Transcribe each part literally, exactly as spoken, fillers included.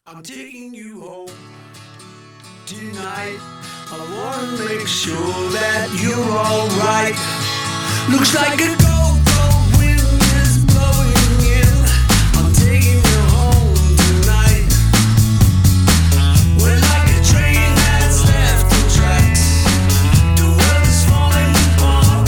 I'm taking you home tonight. I wanna make sure that you're alright. Looks like a cold, cold wind is blowing in. I'm taking you home tonight. We're like a train that's left the tracks. The world is falling apart.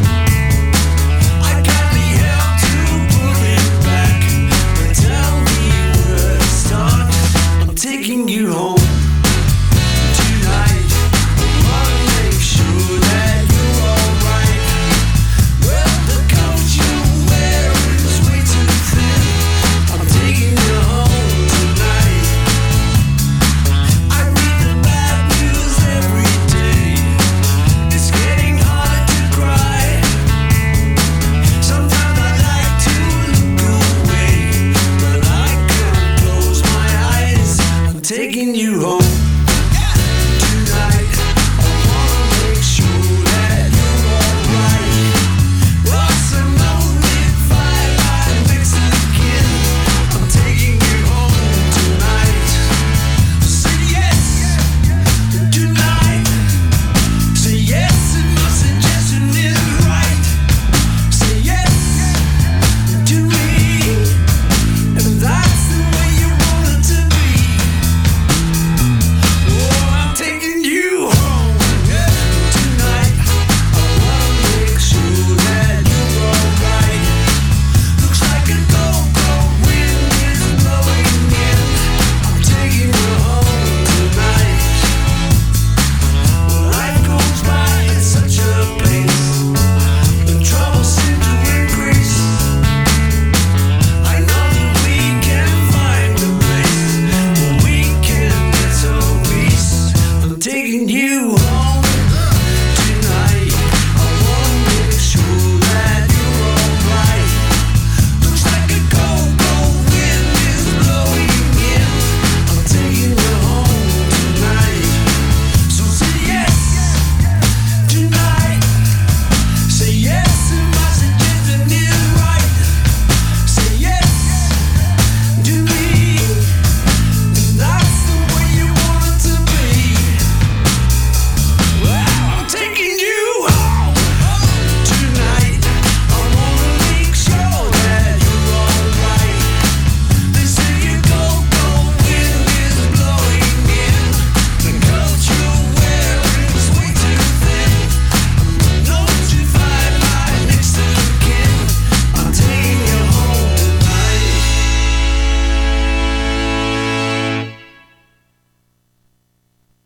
I got the help to pull it back. But tell me where to start. I'm taking you home tonight. I wanna make sure that you're alright. Well, the coat you wear is way too thin. I'm taking you home tonight. I read the bad news every day. It's getting hard to cry. Sometimes I like to look away, but I can't close my eyes. I'm taking you home.